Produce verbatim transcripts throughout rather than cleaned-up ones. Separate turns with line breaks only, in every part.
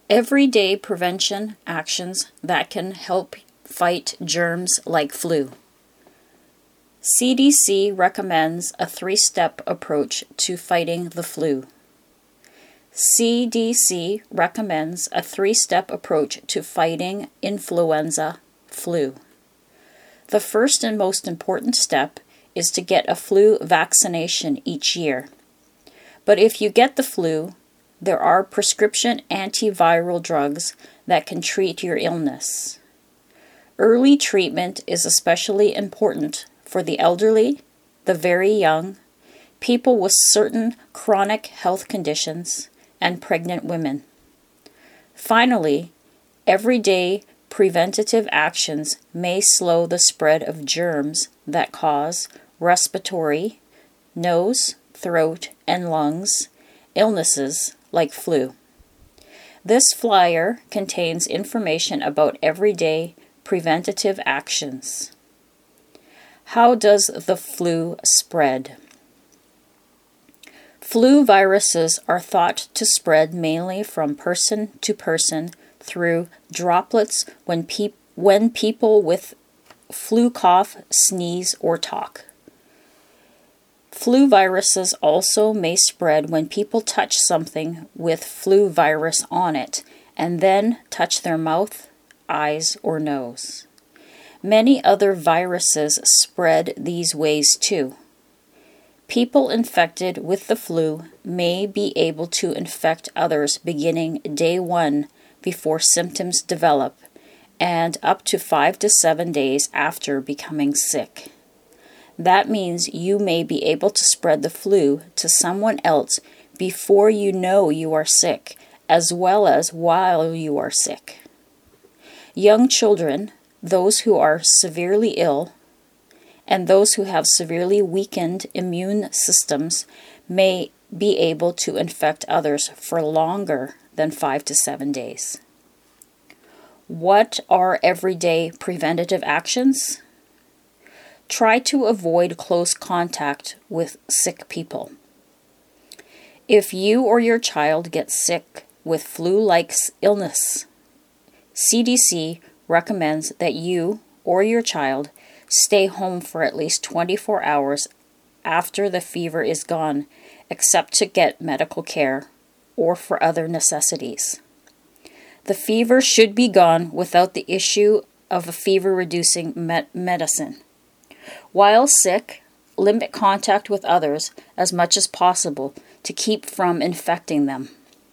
Everyday prevention actions that can help fight germs like flu. C D C recommends a three-step approach to fighting the flu. C D C recommends a three-step approach to fighting influenza flu. The first and most important step is to get a flu vaccination each year. But if you get the flu, there are prescription antiviral drugs that can treat your illness. Early treatment is especially important for the elderly, the very young, people with certain chronic health conditions, and pregnant women. Finally, everyday preventative actions may slow the spread of germs that cause respiratory, nose, throat, and lungs illnesses like flu. This flyer contains information about everyday preventative actions. How does the flu spread? Flu viruses are thought to spread mainly from person to person through droplets when, pe- when people with flu cough, sneeze, or talk. Flu viruses also may spread when people touch something with flu virus on it and then touch their mouth, eyes, or nose. Many other viruses spread these ways too. People infected with the flu may be able to infect others beginning day one before symptoms develop and up to five to seven days after becoming sick. That means you may be able to spread the flu to someone else before you know you are sick, as well as while you are sick. Young children, those who are severely ill, and those who have severely weakened immune systems may be able to infect others for longer than five to seven days. What are everyday preventative actions? Try to avoid close contact with sick people. If you or your child gets sick with flu-like illness, C D C recommends that you or your child stay home for at least twenty-four hours after the fever is gone, except to get medical care or for other necessities. The fever should be gone without the issue of a fever-reducing med- medicine. While sick, limit contact with others as much as possible to keep from infecting them.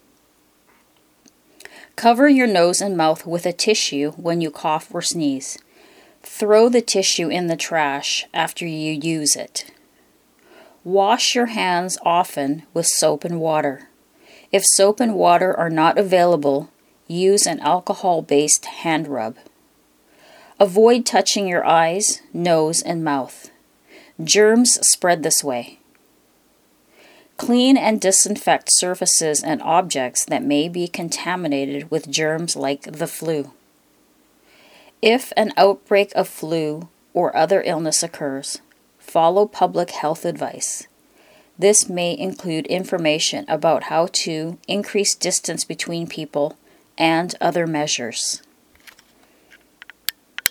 Cover your nose and mouth with a tissue when you cough or sneeze. Throw the tissue in the trash after you use it. Wash your hands often with soap and water. If soap and water are not available, use an alcohol-based hand rub. Avoid touching your eyes, nose, and mouth. Germs spread this way. Clean and disinfect surfaces and objects that may be contaminated with germs like the flu. If an outbreak of flu or other illness occurs, follow public health advice. This may include information about how to increase distance between people and other measures.